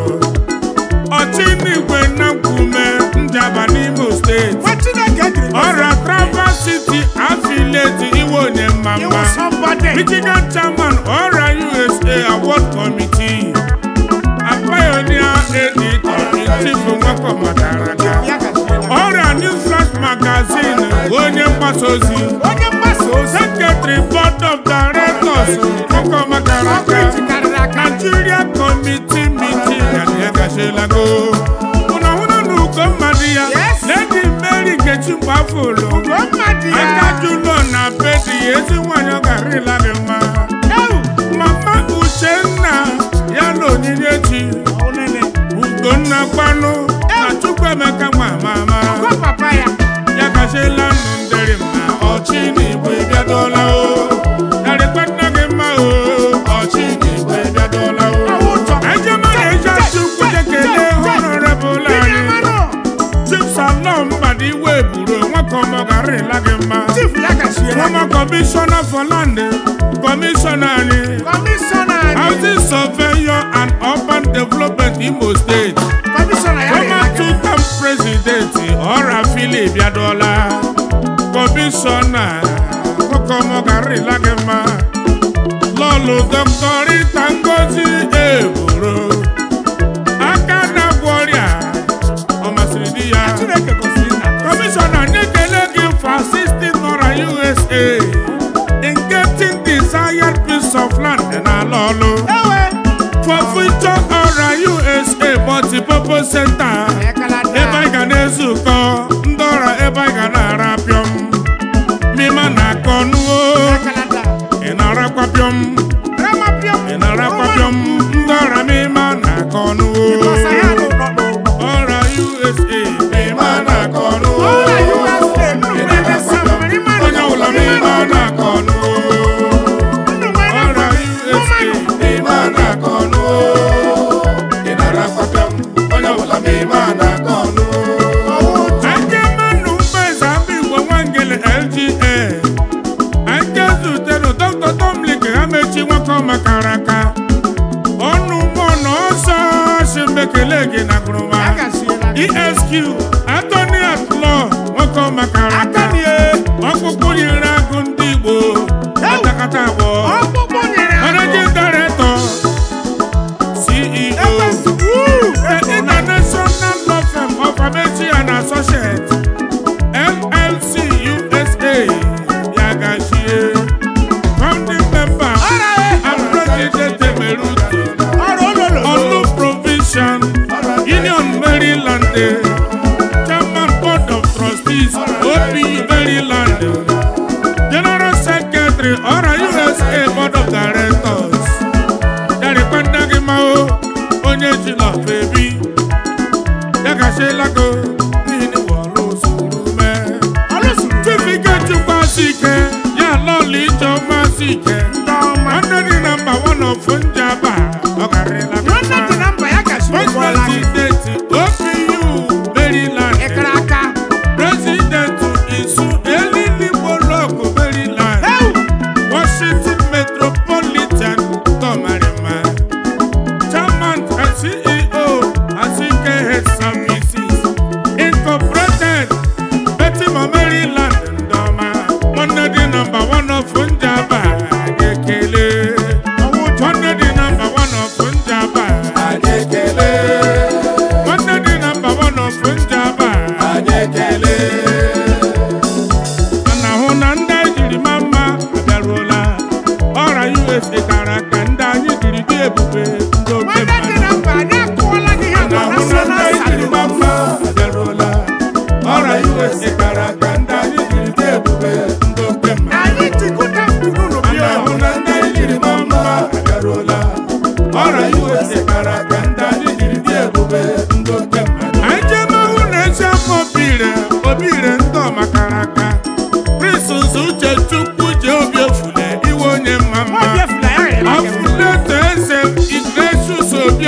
Ọchinigwe na nkume Njaba n'Imo Steeti What Chineke did. Ọra Traverse City affiliate iwe onye You mmamma were somebody. Michigan Chairman Ọra U S A Award Committee a pioneer editor in chief Nwako Madaraka Ya gasịla. Ọra New Flash Magazine onye mgbasa ozi Onye mgbasa ozi. Secretary Board of Directors Nwako Ọkụ Madaraka etikarịrị aka. Nigeria Committee meeting ya gachila go Una hụna n'ugo mmadụ ya Yes. Lady Mary Nkechi Mgbafụlụ Ugo mmadụ ya. Akajulo na bedi ezi nwanyị ọ garịla gị mma Ewu. Mama Uchenna ya na Onyinyechi Onene. Ugonna Kwanụ na Chukwuemeka nwa mama Ugo papa ya. ya gachila nụ ndịrị mma ọchị n'igwe bịadola o yarịkwa nna gị mma o ọchị n'igwe bịadola o Ọwụ ụtọ. Ejema na-eje Chukwu jekele honorable anyị Binyamanụ. Chief Salom Mbadiwe buru Nwako garịla gị mma Chief ya gasịla. Former Commissioner for Land Commissioner anyị Kọmishọna anyị. Housing Surveyor and Urban Development Imo State Kọmishọna ya Former rịla gị. two-term President Ọra Philip Bịadola Commissioner Nwako garịla gị mma Lọlụ Doctor Rita Ngozi Eboro aka na-agwọ ọrịa ọ masịrị di ya Chineke gọziri nna. Commissioner Nekele gị for assisting Ọra U S A in getting desired piece of land na Lọlụ Ewe. for future Ọra U S A multipurpose center Ekalata. ebe anyị ga na-ezukọ ndị ọra ebe anyị ga na-arapịọm mima na-akọ nuo Ekalata. ị na-arakwa pịọm Ramapiọm. ị na-arakwa pịọm ndị ọra mima na-akọ nuo Ịkọsa ya n'ụlọ n'ụlọ. Ọra U S A mima na-akọ nuo Ọla U S A. Nnụ nwere esa mmiri mmanụ. onye ọbụla mima na-akọ nuo Nnụ nwere Ọra U S A mima na-akọ nuo ị na-arakwa pịọm onye ọbụla mima na-akọ nuo ọwụ ụtọ. Anjemanụ Mbeza Mbigbo Nwangele L G A Anje zutere Doctor Dominic Amechi Nwako Makaraka ọnụ mụ na ọsọ si mbekele gị na Ya gụrụma gasịla. E S Q Attorney at Law Nwako Makaraka Atọnie. ọkpụkpụ nyere agụ ndị Igbo katakata abụọ Ọkpụkpụ nyere agụ. Managing Director C E O Ebe- Woo! The International Law Firm of Amechi and Associates L L C U S A Yagashie Founding Member Ọra e. and President Emerutu Ọra ololo. Olu Provision Union Maryland Chairman Board of Trustees O P U Maryland General Secretary Ọra U S A Board of Directors Yarịkwa nna gị ma o onye ji lọfa ebi ya gachila go n'ihi na ọlụ soro mee Ọlụsuru. Chifike Chukwuasị ike ya lọlụ Ijeọma sị ike Ndị ọma. nwanne dị na mba one of Njaba ọ garịla gị Nwanne dị mma na mba ya gasịrị ụgbọala gị. President O P U Maryland Ịkara aka. President Isu Eliligbo Block Maryland Ewu. Washington Metropolitan Tomarima Chairman and C E O Asike Health Services Incorporated Baltimore Maryland Ndoma Nwanne dị number one of Njaba Ekele Ọwụ ụtọ. Nwanne dị number one of Njaba Ekele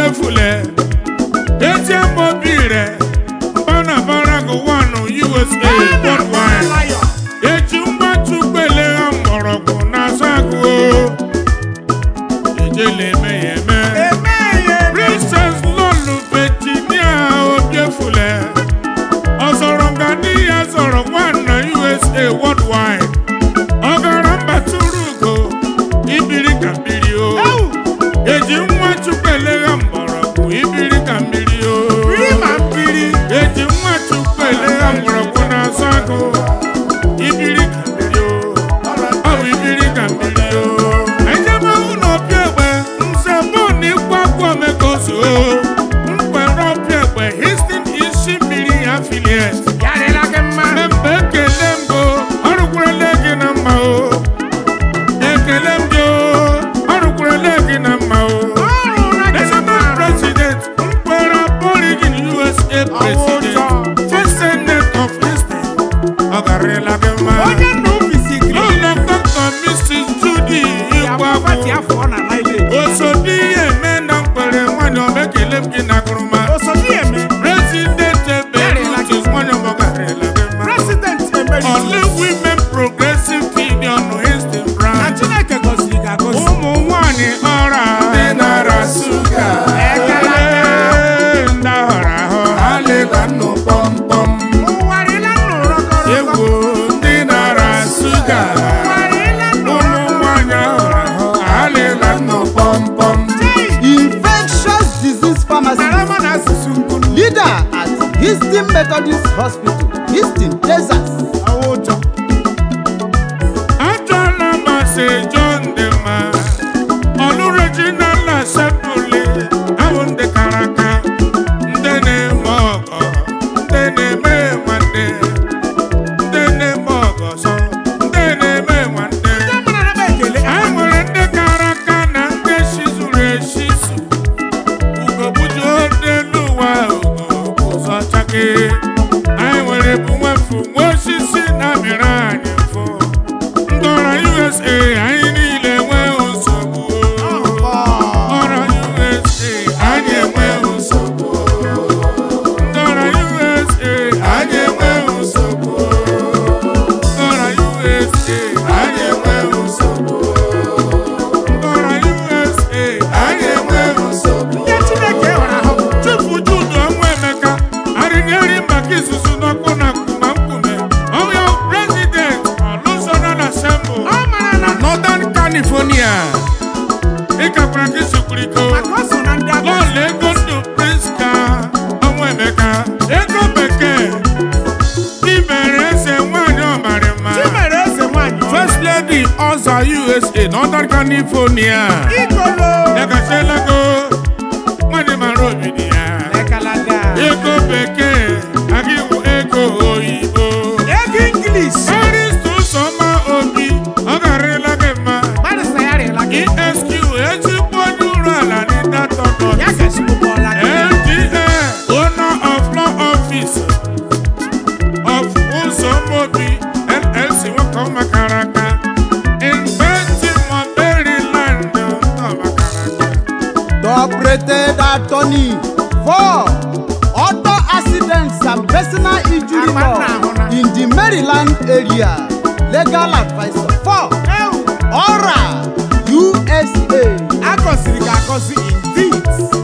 fule eti amobire bana barago wano U S A worldwide eti mbachupele amorogo na sago ejele meyeme Princess Lolu Virginia obiefule Osorongani Azoro wano U S A worldwide Ogaramba turugo ibiri kambiri o eji nwa chupele amorogo ibiri kambiri o eji nwa chupele amorogo na sago ibiri kambiri o awu ibiri kambiri o ejema uno piegbe nsebo ni kwakwo mekoso mkwero piegbe Houston isi mmiri affiliate yarela kemma membe kelembo orukwele gị na mma o ekelemjo orukwele gị na mma o president mkwero Polygon U S A president first senate of Houston ogarela kemma onye nna ofisi gị ụlọ Doctor Missus Judy Igwagwu osodi eme na mkwere nwanyị omekele gị na gụrụma president ebe which is one of ogarela kemma President Emery only women progressive union Houston na branch Chineke gosiri ga gosi ụmụ nwanyị ọra dị nara suga Ee, ndị ọra ahụ alịla nnụ pọmpọm ụwarịla nnụrụ rọkọrọ egwu ndị nara suga ụwarịla ụmụ nnụrụ nwanyị ọra ahụ alịla nnụ pọmpọm Infectious disease pharmacy arama na asụsụ nkunu leader at Houston Methodist Hospital, Houston, Texas. awụjọ ajọla masị John dị mma ọlụ Regional Assembly ahụ ndị kara aka ndị na-eme ọgọ ndị na-eme nwanne ndị na-eme ọgọ sọ ndị na-eme nwanne mara na ekele anyị nwere ndị kara aka na ndị shizuru eshizu ugogbuju n'elu ụwa ugo ụzọ chake anyị nwere bụ nwefu nwa osisi na-amịrị anyị mfụ ndị ọra U S A anyị niile enweghị nsogbu ọra U S A anyị enweghị nsogbu ndị ọra U S A anyị enweghị nsogbu ndị ọra U S A anyị enweghị nsogbu ndị ọra U S A anyị enweghị nsogbu ndị Chineke hụrụ ahụ Chifu Jude Onwuemeka arịnyere maka izuzu n'ọkụ na nkume nkume onye president National Assembly ọ mara na Northern California ịkakwara ka isikwuriko maka ọ so na ndị agụ lọọlụ ego ndụ Priska Onwuemeka ego bekee Chimere eze nwanyị ọmarịma Chimere eze nwanyị First Lady Ọza U S A Northern California ikolo ekachelago nwanyị mara obi dị ya ekalada ego bekee aga iwu ego oyibo ego English Aristo Soma Obi ọ garịla gị mma barịsa ya rịla gị E S Q ezigbo onye ụlọ ala n'ịda tọtọ ya gasị ụgbọọla gị L G A owner of law office of Uzomobi L L C nwoke ọ makara aka in Baltimore, Maryland ọ makara aka Top rated attorney for auto accidents and personal injury law in the Maryland area. Legal advisor for Ora U S A. agọsiri ga agọzi indeed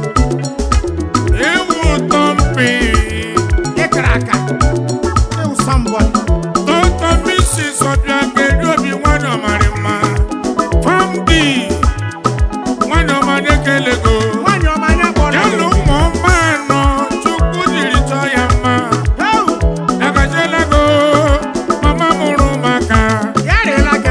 ewu tọmpi ịkara aka ewu somebody Doctor Missus Obiageli Obi nwanyị ọmarị mma Famdi nwanyị ọma na-ekelego nwanyị ọma anya kpọrọ ya na ụmụ ọma anọ Chukwu jiri chọọ ya mma ewu agajelago mama mụrụ maka ya rịla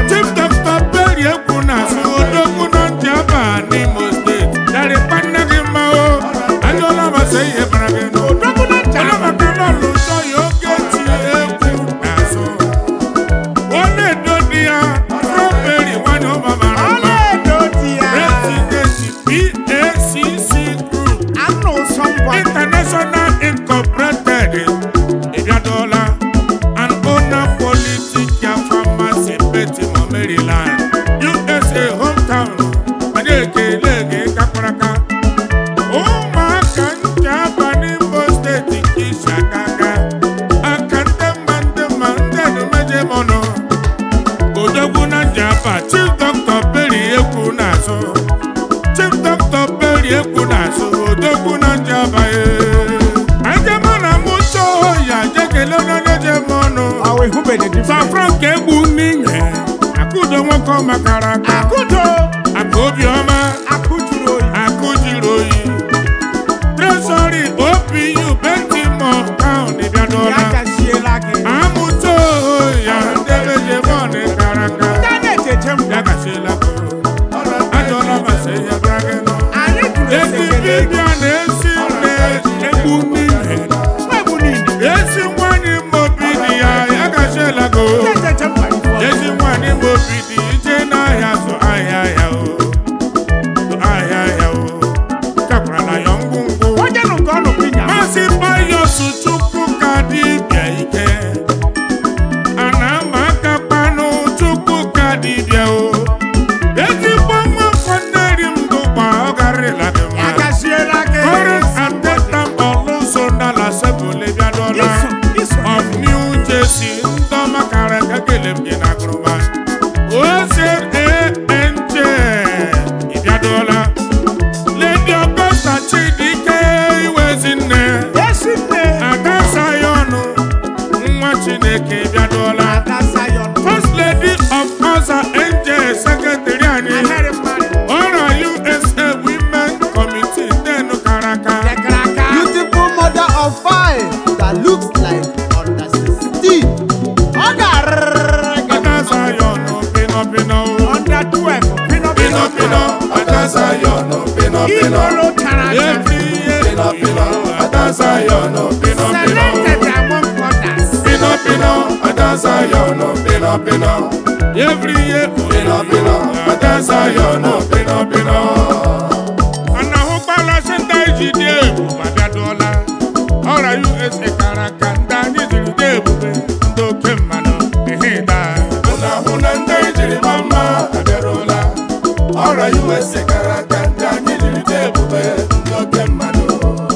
the difference. Safran ka egbu n'ihe akụdo nwoke makara aka Akudo. aka obiọma Akujuru oyi. akụ jiri oyi tresori opu bentimo ahụ Ya dịbịadụọla gaziela gị. amụta ya ndebeje bọọlụ kara aka Internet ejem. ya gasiela ajọla masị ihe bịara gị nọ Anyị tụrụ ezi esekele. dibịa na-esi nne egbu n'ihe Mgbe niile. ezi nwanyị mobi dị ya ya gasiela go Internet ejem gbara ifo. ezi nwanyị mobi dị ije n'ahịa zụ ahịa ya o zụ ahịa ya o chakwarala ya ngwungwu Onye nụ nke ọ nụ pinya. Masị Pius Chukwu ka dibịa ike a na-ama aka kpanụ Chukwu ka dibịa o ezigbo nwafọ nneri m gụkwa ọ garịla gị Ya mma gaziela gị. Current attendant ọlụso ndala sebụle bịadụọla Iso. Iso. of New Jersey ndọma kara ka kele m gị na gụrụma oze anj ịbịadụọla Lady Augusta Chidike Iwezinne Esi nne. Ada Sayọnụ nwa Chineke bịadụọla Ada Zion. First Lady of Oza Angel Secretary anyị Ahịrị mmadụ. ọra U S A Women Committee ndenu kara aka Dekara aka. Beautiful mother of five that looks like under sixteen. Ọ ga-arịrịrị gị Ada mma. Sayọnụ pino pino Under twelve. Pino pino pino Ada Sayọnụ pino pino Igolo tara aka. every year pino pino Ada Sayọnụ pino pino Selected among others. pino pino Ada Sayọnụ pino pino every year pino pino Ada Sayọnụ pino pino ana hụkwala senta iji dị egwu ma bịadụọla ọra U S A kara aka ndị anyị jiri dị ebube ndị oke mmanụ ehida Ụna hụ na ndị jiri ma mma abịarụla ọra U S A kara aka ndị anyị jiri dị ebube ndị oke mmadụ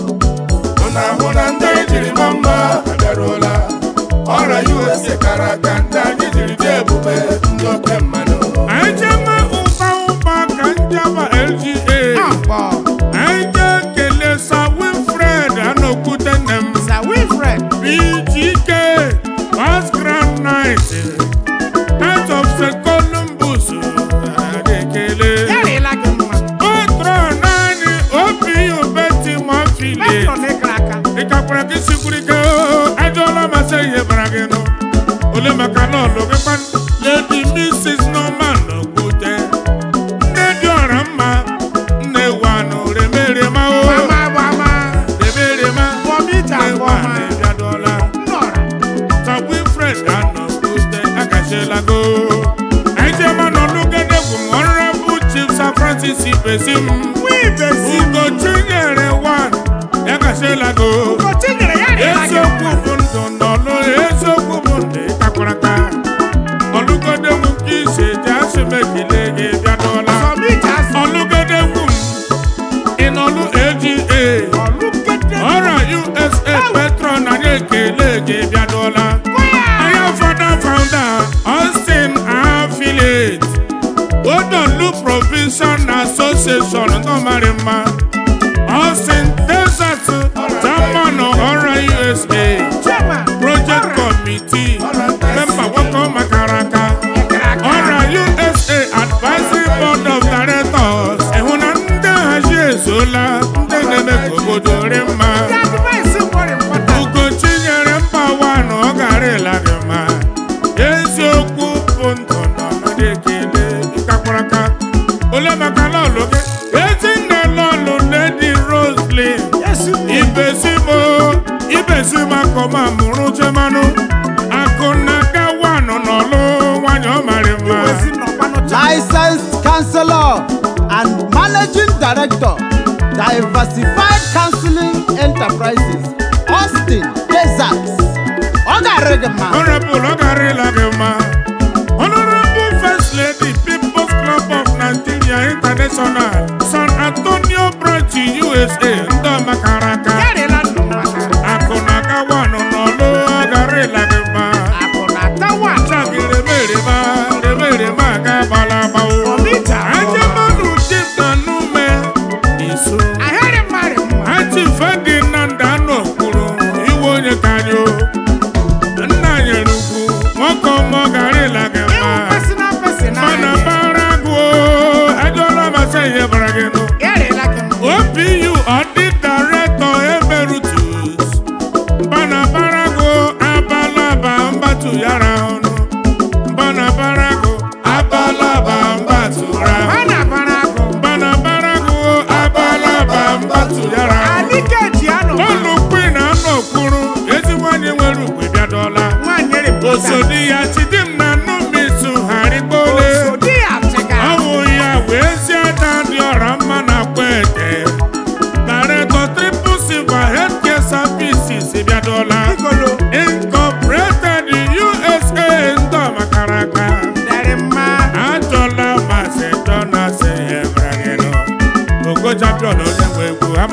ụna hụ na ndị jiri ma mma abịarụla ọra U S A kara aka ndị anyị jiri dị ebube ndị oke mmadụ anyị jema ụba ụba ka ndị aba L G A Akpọ. anyị jee kelee Sir Wilfred Anokwute nne m Sir Wilfred. B G K Past Grand Night Knight of Saint Columbus adekele Yarịla gị mma. otro naanị obi ubeti mafile Metro n'ịkara aka. ịkakwara gị sikwurike ajọọla masị ihe bara gị nụ ole maka na ọlụ gị kpan Lady Missus Norman Okwute nne dị ọra mma nne wanụ remerema o Gbama gbama. remerema Vomita nne akpọ wanụ ha. bịadụọla Nnọrọ. Sir Wilfred Anokwute agachielago anyị jema n'ọlụgedegwu m Honorable Chief Sir Francis Ibesim Wibesi. Ugo Chinyere one ya gachielago Ugochi nyere ya rịla gị eziokwu mma. bụ ndụ n'ọlụ eziokwu bụ ndụ ịtakwara aka ọlụgodegwu nke ise ji asị m ekele gị bịadụọla Vomita asị. ọlụgodegwu m ịnọlụ A G A Ọlụgede. ọra U S A Petron anyị ekele gị bịadụọla Kwaya. anya fada founder Austin affiliate Odolu Provision Association ndị ọmarị mma Austin Desert German ọra U S A Chairman. Project Ọra. Committee member wọkọ makara aka Ịkara aka. ọra U S A Advisory Board of Directors ịhụ na ndị nhazi ezuola ndị na-eme ka obodo dị mma The advice more important. Ugochi nyere mba wanụ ọ garịla gị mma eziokwu bụ ndụ n'ọnọdụ ekele ịkakwara aka ole maka lọlụ gị ezinne lọlụ Lady Roslyn Yesu nne. ibezimo ibezimo akọma mụrụ jemanụ akụ na aga wanụ n'ọlụ nwanyị ọ marị mma Iwezi nọkwanụ cha. Licensed counselor and managing director, Diversified Counseling Enterprises, Austin, Texas. Ọ ga-arị gị mma. Honorable ọ garịla gị mma Honorable First Lady People's Club of Nigeria International San Antonio Branch U S A ndị ọmakara aka Yarịla ndụ maka. akụ na aga wanụ n'ọlụ ọ garịla gị mma Akụ na-ata nwa. chagị remerema remerema aga gbala agbawo Vomita akpọ ha. ajemanụ dị na nume iso Ahịrị mmadụ mma. Aunty Ferdinand Ano kwuru iwe onye ka anyị o nna nyere ugwu nwoke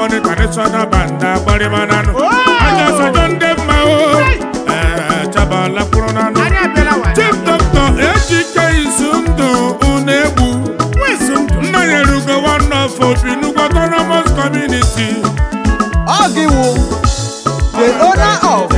Ebonyi traditional band agbari manano. Aja sajo nde ma o. Eh chabala kwuru nanu. Chief Doctor Ejike Izundo Unegbu. Nna yerugo one of Obinugu Autonomous Community. Ogiwu, the owner of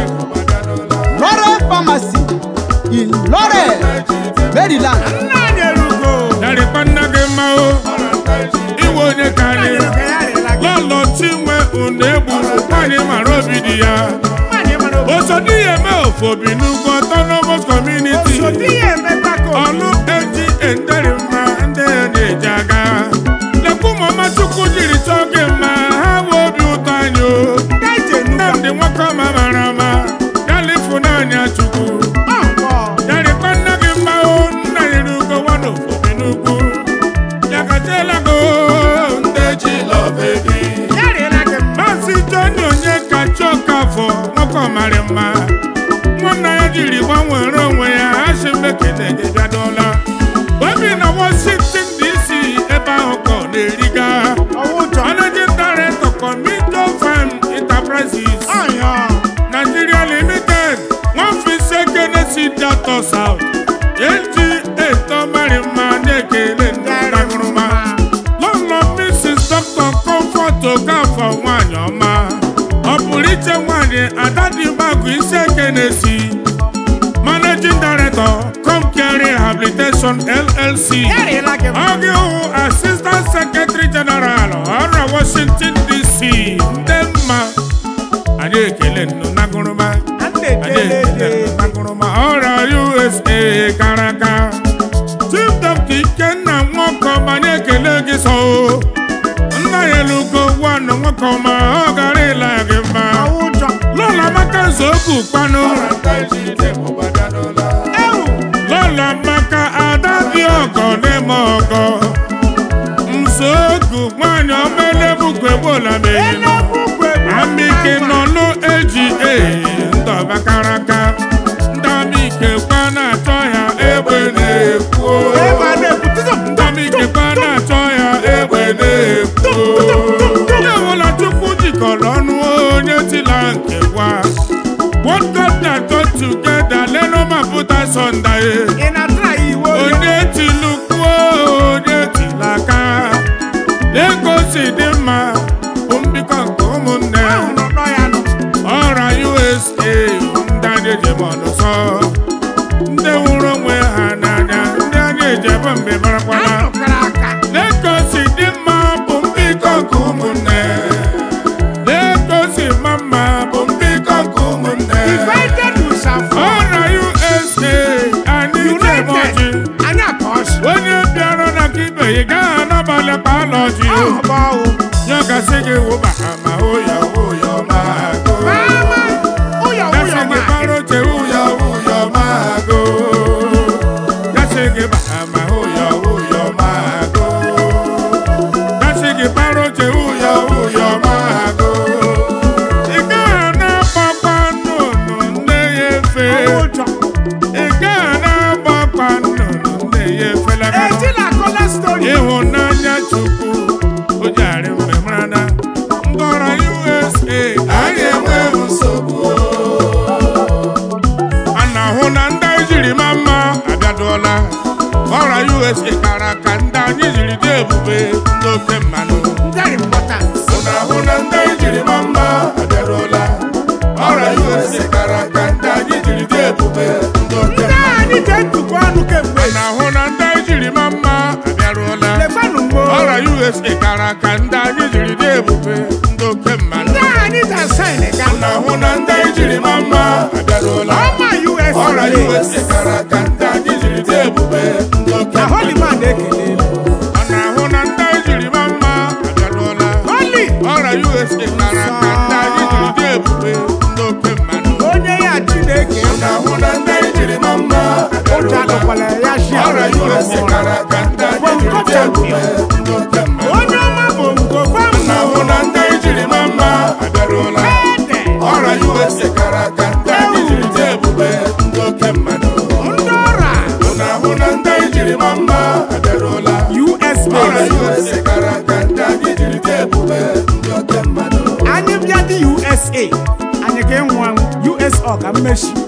Lore Pharmacy in Lore, Maryland. Dari panage mao. Iwo nye kani. Lolo Chinwe Unegbu kwani marobidia. Osodi yeme of Obinugu Autonomous Community. Olu eji endere ma ndene jaga. Leku mama chukwu jiri choge ma ha wobi utanyo. Namdi mwaka mama rama. Yalifu nanya chukwu. Yari panagi mao na yirugo wano Obinugu. Yakatela go ndeji lovebi. Masi joni onye kachoka fo mwaka marima. Mwana ya jiri wanwe ronwe ya ashimeke nege jadola. Webi na Washington D C eba oko neriga. Managing Director Comito Farm Enterprises Nigeria Limited. One fish Genesis Delta South. L G A Tomari Maneke Lendaguruma. Lolo Missus Doctor Comfort Okafa Wanyoma. Opuriche Wanye Adadi Magu Ise Genesis. Managing Director Comcare Rehabilitation L L C. Ogiwu Assistant Secretary General Ora Washington D C. Ndemma Adekele Naguruma. Adekele Naguruma. Ora U S A Karaka. Chief Doctor Ikenna Nwoko Manekele Giso. Nna yelugo wano Nwoko ma Ogarila Gima. Lola Maka Zoku Kwano. Lola Maka Adabi Ogo Nemogo. Msogu Wanyo Melebu Kwebola Meyino. Amike Nolo A G A Ndoba Karaka. Ndamike Kwana Toya Ebe Nekwo. Ndamike Kwana Toya Ebe Nekwo. Yewola Chukwu Jikolonu Onye Tilanke wa. What God that got together, Leno Maputa Sunday. Onye Tilukwo, Onye Tilaka. Lego Sidima, Umbika Komune. Ora U S A, Ndanye Jebono so. Nde Urongwe Hananya, Ndanye Jebombe Barakwana. Lego Sidima, Umbika Komune. Lego Simama, Umbika Komune. Ora U S A, Anije Moji. Onye bịara na kibe ị gaa n'abalị palọji. Nyoka sigi wuba ama uyo uyo mago. Gasigi paroche uyo uyo mago. Gasigi ba ama uyo uyo mago. Gasigi paroche uyo uyo mago. Ị gaa na-agbakwa nnụnụ nne ya efe. Ị gaa na-agbakwa nnụnụ nne ya efela. Ịhụnanya Chukwu o jari mmemrana. Ngọrọ U S A anyị enweghị nsogbu. A na-ahụ na ndị anyị jiri ma mma abịaduola. Ngọrọ U S A kara ka ndị anyị jiri dị ebube ndị oke mmanụ. A na-ahụ na ndị anyị jiri ma mma abịaduola. Ọra U S A kara ka ndị anyị jiri dị ebube ndị oke mmanụ. A na-ahụ na ndị anyị jiri ma mma abịaruola. Ọra U S A kara ka ndị anyị jiri dị ebube ndị oke mmanụ. A na-ahụ na ndị anyị jiri ma mma abịaruola. Ọra U S A kara ka ndị anyị jiri dị ebube ndị oke mmanụ. A na-ahụ na ndị anyị jiri ma mma abịaruola. Ọra U S A kara ka ndị anyị jiri dị ebube ndị oke mmanụ. A na-ahụ na ndị anyị jiri ma mma abịaruola. Ọra U S A kara ka ndị anyị jiri dị ebube ndị oke mmanụ. A na-ahụ na ndị anyị jiri ma mma abịaruola. Ọra U S A kara ka ndị anyị jiri dị ebube ndị oke mmanụ. A na-ahụ na ndị anyị jiri ma mma abịaruola. Ọra U S A kara ka ndị anyị jiri dị ebube ndị oke mmanụ. ọ ka mmechi